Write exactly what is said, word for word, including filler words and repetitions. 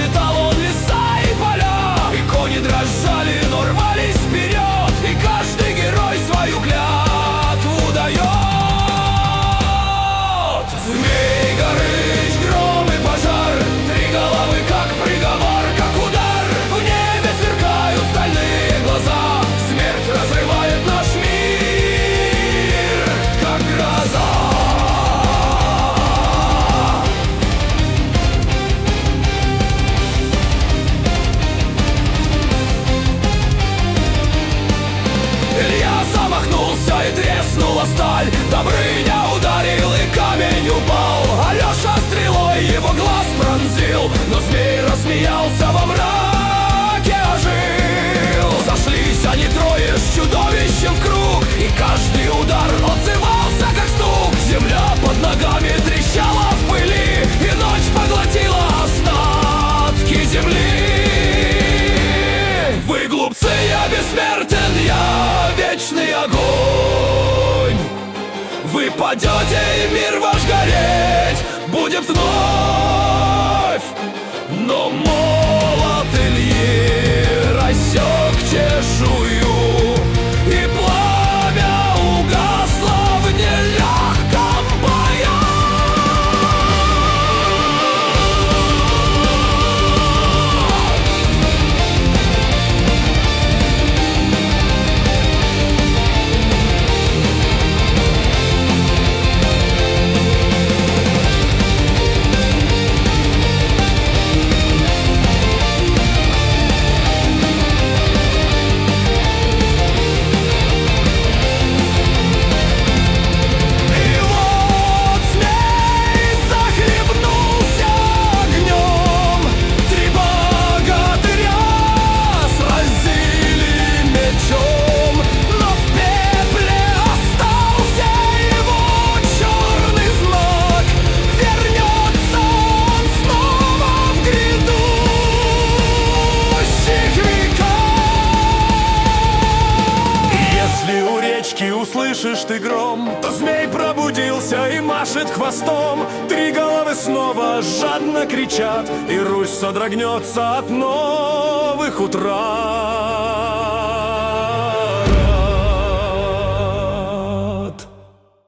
Сметал он леса и поля, и кони дрожали, но рвались вперед, и каждый герой свою клятву дает. Змей, Горыныч, гром и пожар, три головы как приговор, как удар. В небе сверкают стальные глаза, смерть разрывает наш мир, как гроза. Илья замахнулся и треснула сталь, Добрыня ударил и камень упал. Алеша стрелой его глаз пронзил, но змей рассмеялся, во мраке ожил. Сошлись они трое с чудовищем в круг, и каждый удар отзывался как стук. Земля под ногами трещала в пыли, и ночь поглотила остатки земли. Вы глупцы, я бессмертен, я вечный огонь. Вы падете, и мир ваш гореть будет вновь. Но молот Ильи рассек чешую, и пламя угасло в нелегком бою. Услышишь ты гром, то змей пробудился и машет хвостом. Три головы снова жадно кричат, и Русь содрогнется от новых утрат.